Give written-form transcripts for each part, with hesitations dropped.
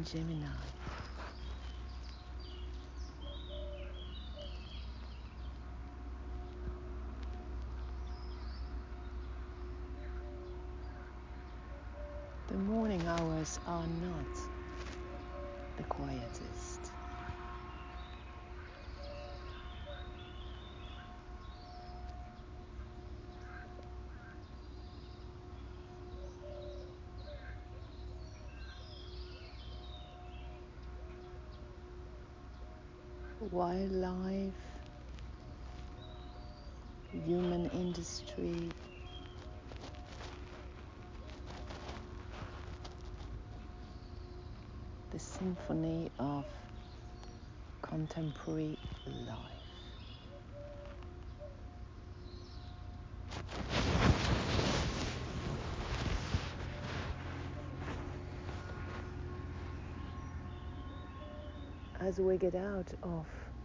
in Gemini. The morning hours are not the quietest. Wildlife, human industry, the symphony of contemporary life. As we get out of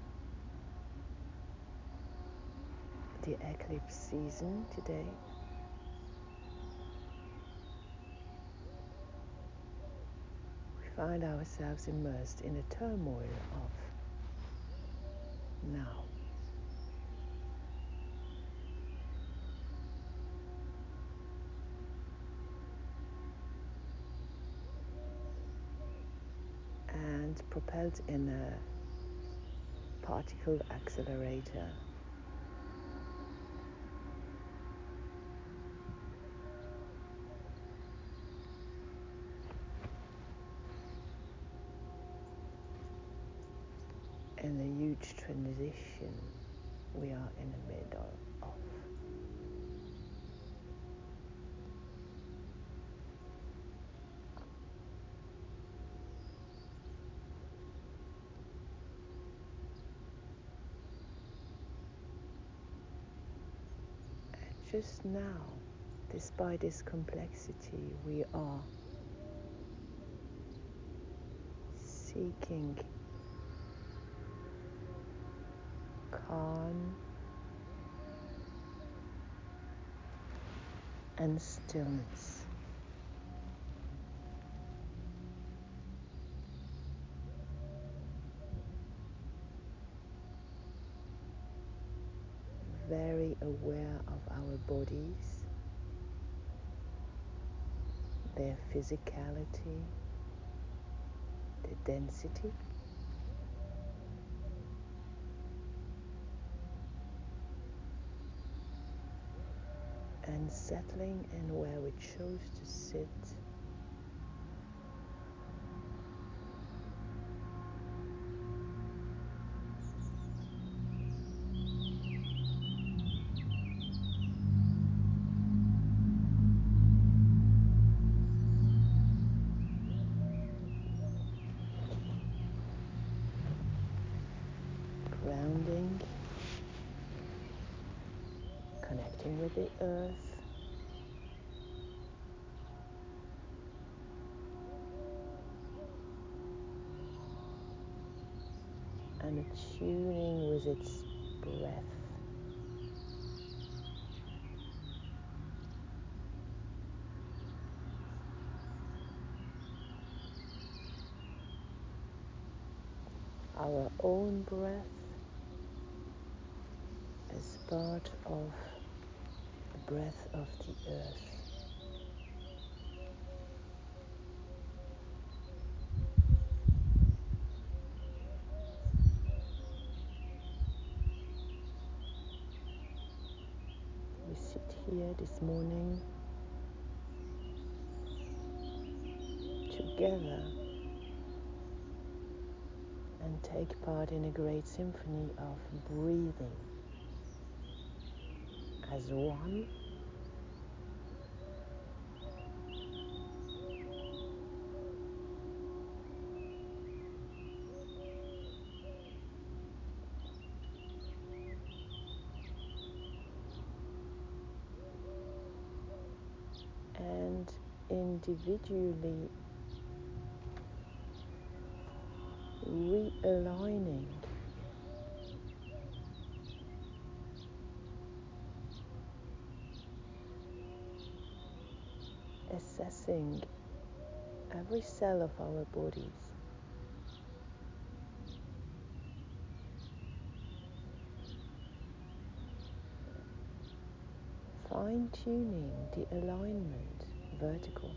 the eclipse season today, we find ourselves immersed in the turmoil of now. And propelled in a particle accelerator, in a huge transition we are in the middle of. And just now, despite this complexity, we are seeking calm and stillness. Very aware of our bodies, their physicality, their density. And settling in where we chose to sit, grounding, connecting with the earth, and attuning with its breath. Our own breath as part of the breath of the earth. We sit here this morning together and take part in a great symphony of breathing as one, and individually realigning assessing every cell of our bodies fine-tuning the alignment vertical.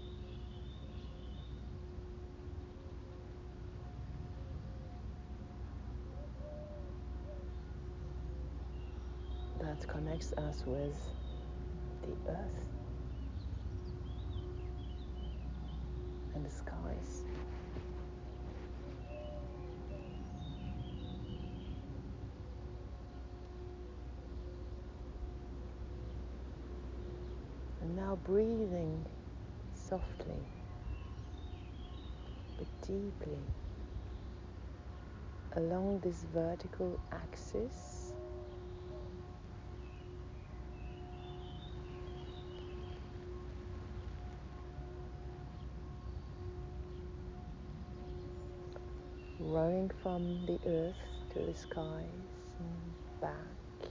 That connects us with the earth and the skies. And now breathing softly but deeply along this vertical axis, running from the earth to the skies and back.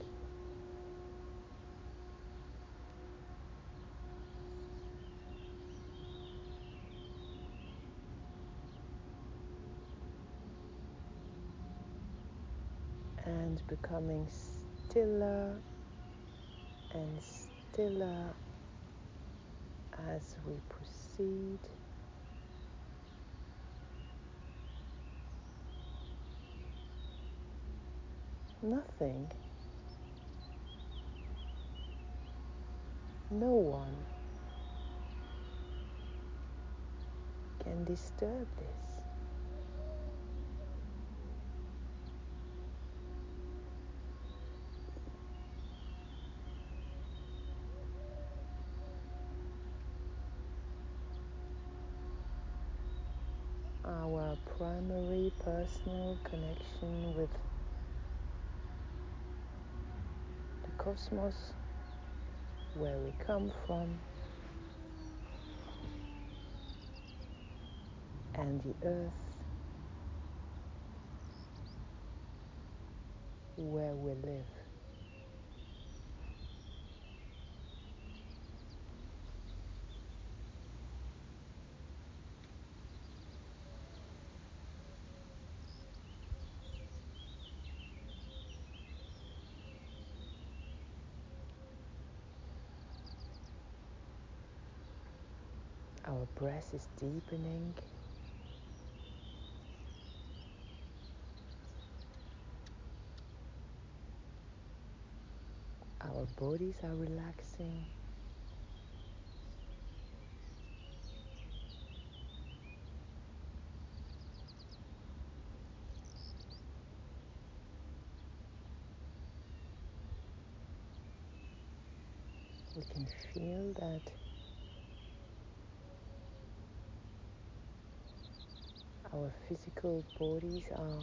And becoming stiller and stiller as we proceed. Nothing, no one can disturb this. Our primary personal connection with the cosmos, where we come from, and the earth, where we live. Our breath is deepening. Our bodies are relaxing. We can feel that our physical bodies are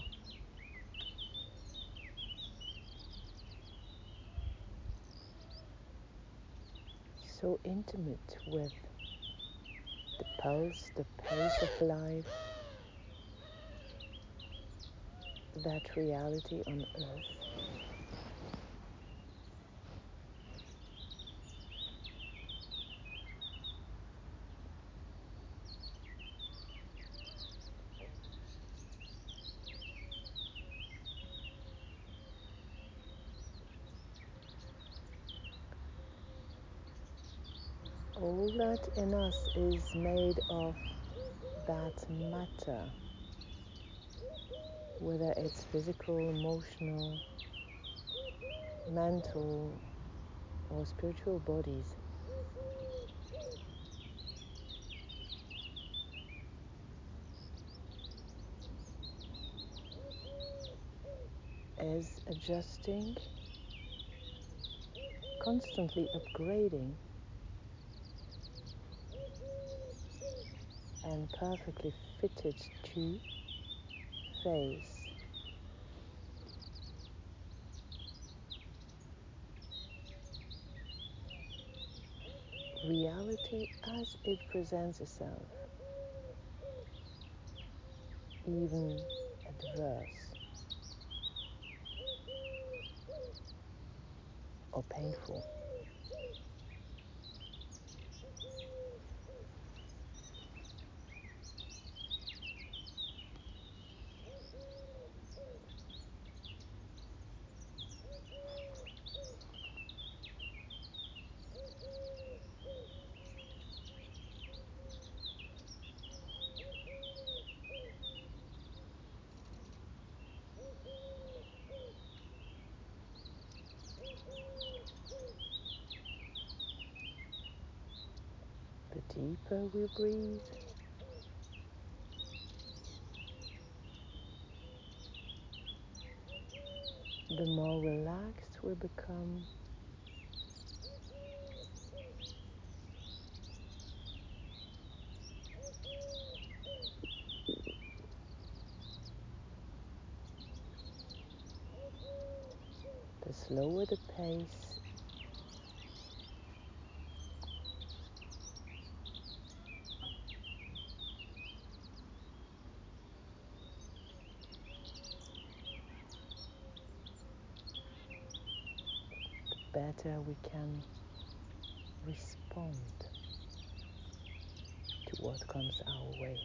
so intimate with the pulse, the pace of life, that reality on earth. All that in us is made of that matter, whether it's physical, emotional, mental, or spiritual bodies. Is adjusting, constantly upgrading, and perfectly fitted to face reality as it presents itself, even adverse or painful. deeper we breathe, the more relaxed we become, the slower the pace, the better we can respond to what comes our way.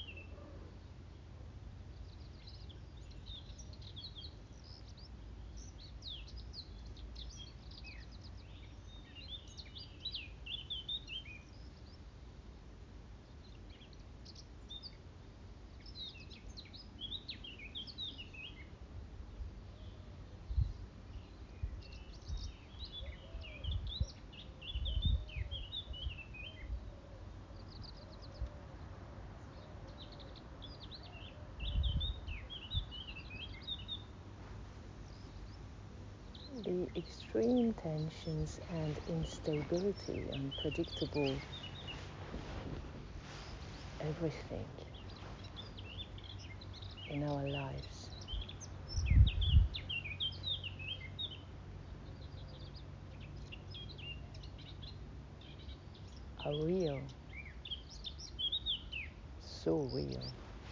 The extreme tensions and instability, unpredictable everything in our lives are real, so real.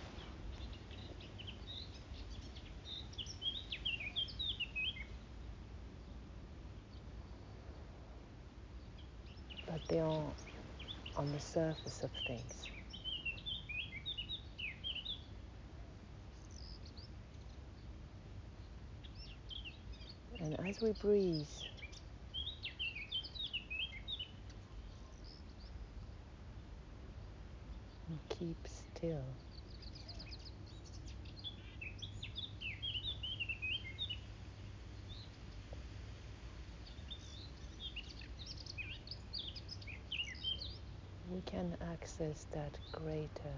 But they are on the surface of things. And as we breathe, and keep still, we can access that greater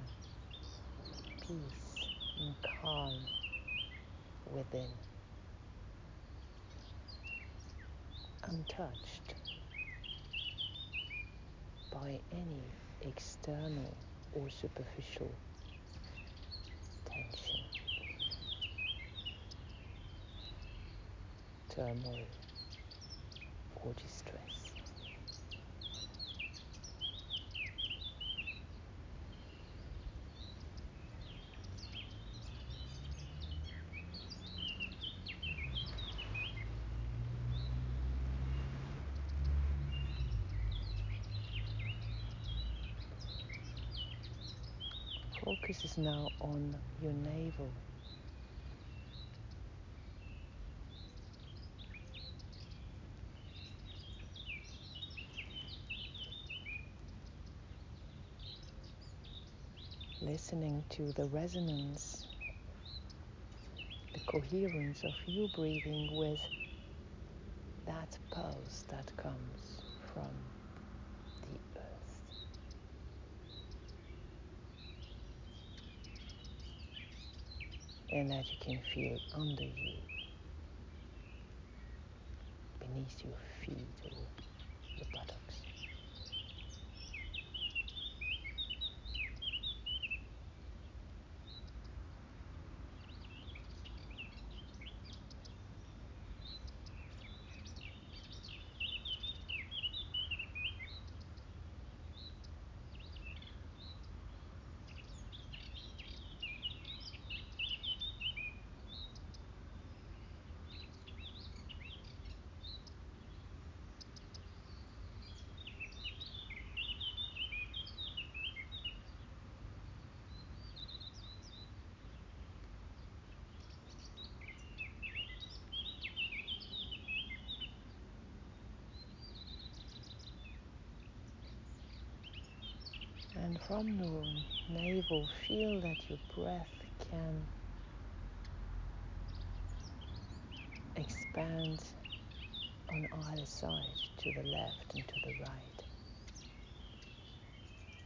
peace and calm within, untouched by any external or superficial tension, turmoil, or distress. Focus is now on your navel. Listening to the resonance, the coherence of you breathing with that pulse that comes from the earth. And that you can feel under you, beneath your feet or your buttocks. And from your navel, feel that your breath can expand on either side, to the left and to the right.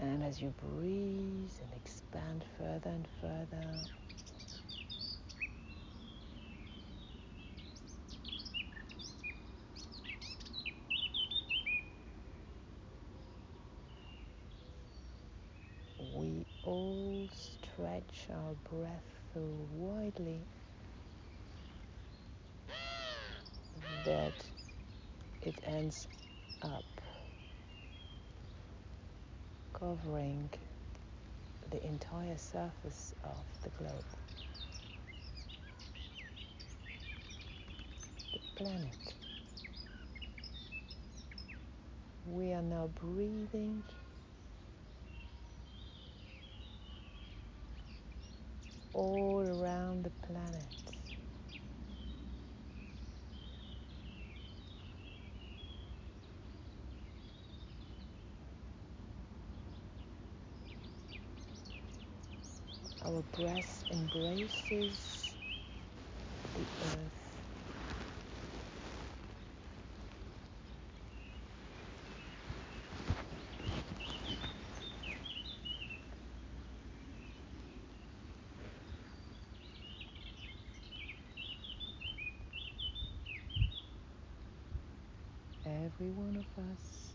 And as you breathe and expand further and further, we all stretch our breath so widely that it ends up covering the entire surface of the globe, the planet. We are now breathing all around the planet. Our breath embraces the earth. Every one of us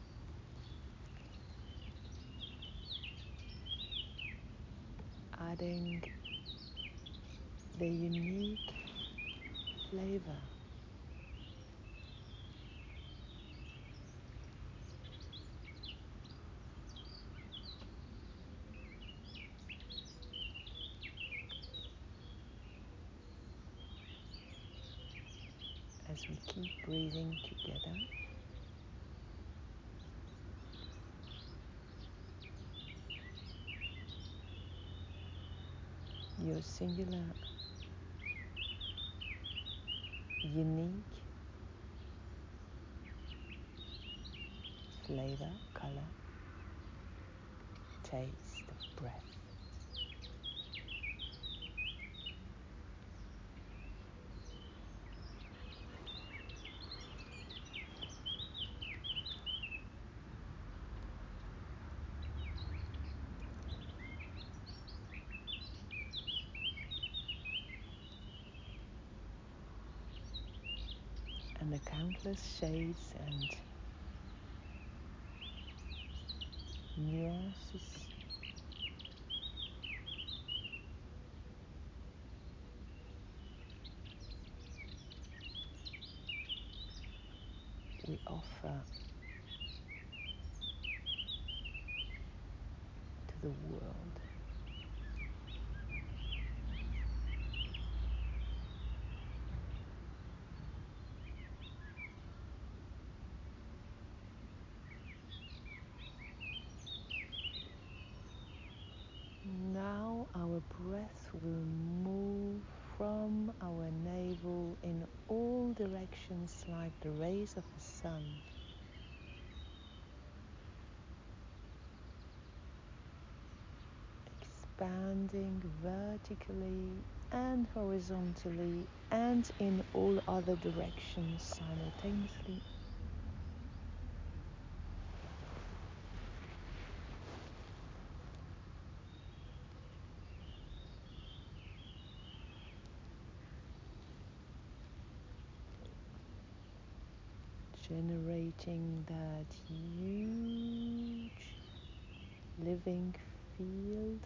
adding the unique flavor as we keep breathing together. Your singular, unique flavor, color, taste of breath. And the countless shades and nuances we offer to the world. Now our breath will move from our navel in all directions like the rays of the sun, expanding vertically and horizontally and in all other directions simultaneously. Generating that huge living field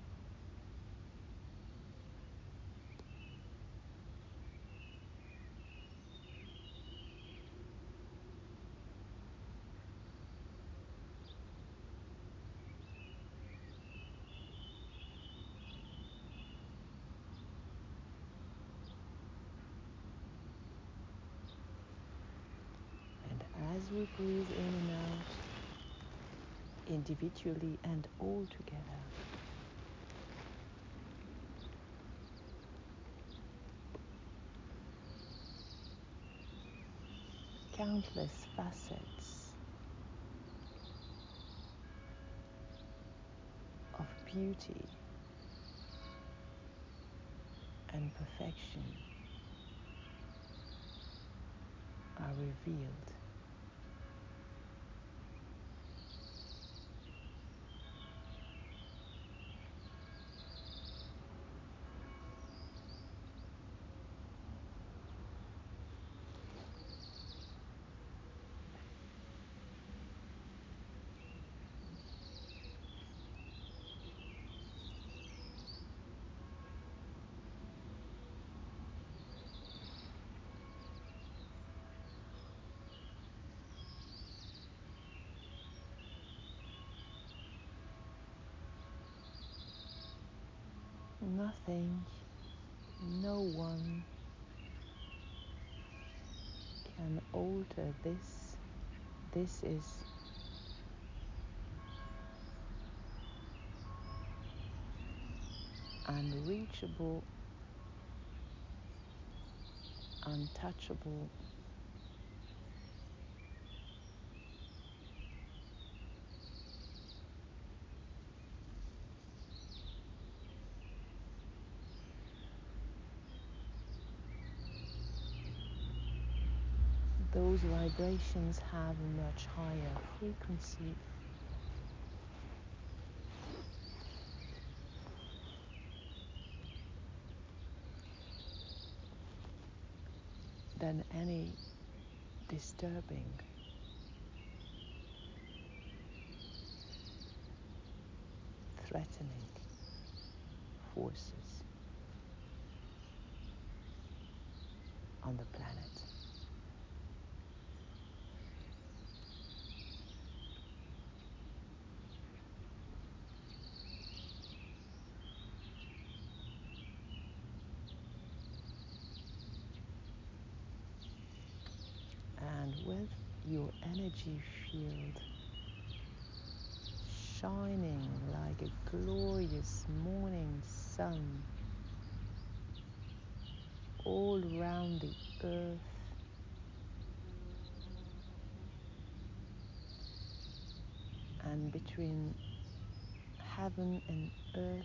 as we breathe in and out, individually and all together. Countless facets of beauty and perfection are revealed. nothing, no one can alter this. This is unreachable, untouchable, those vibrations have a much higher frequency than any disturbing, threatening forces on the planet. And with your energy field shining like a glorious morning sun all around the earth, and between heaven and earth,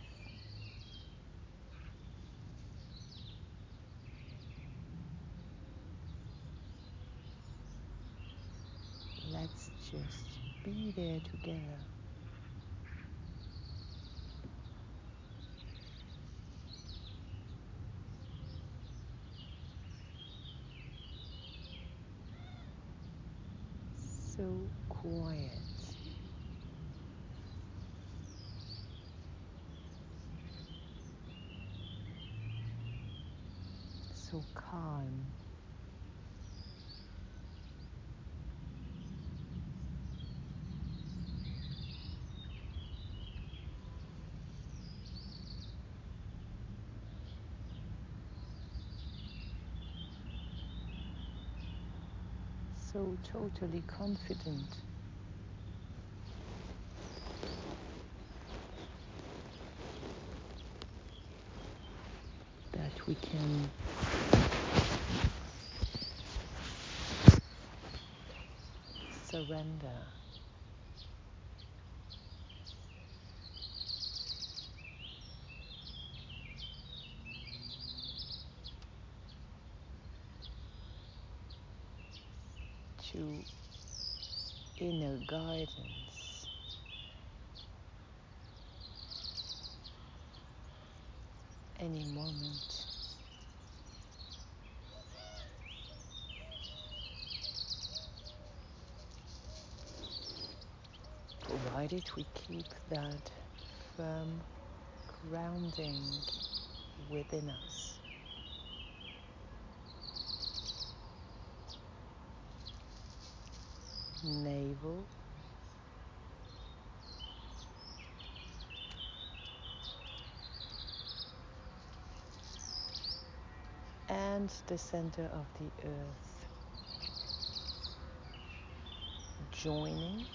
let's just be there together. So quiet, so calm, so totally confident that we can surrender to inner guidance, any moment, provided we keep that firm grounding within us. Navel, and the center of the earth, joining,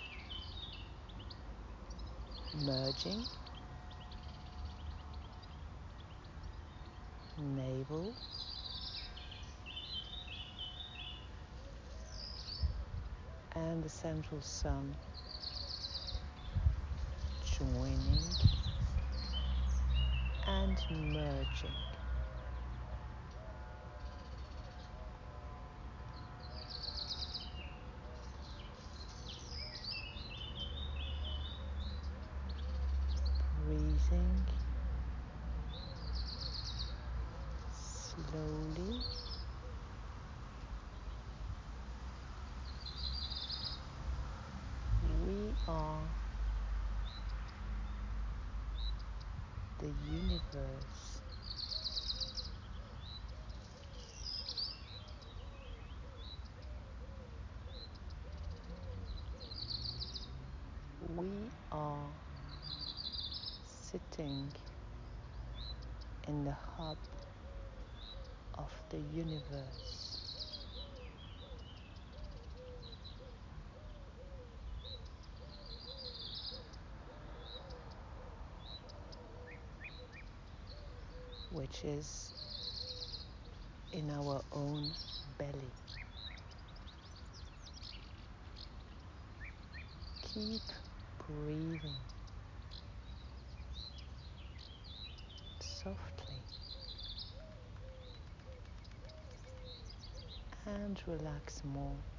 merging, navel, and the central sun, joining and merging. Breathing slowly, we are the universe. We are sitting in the hub of the universe. Which is in our own belly. Keep breathing softly and relax more.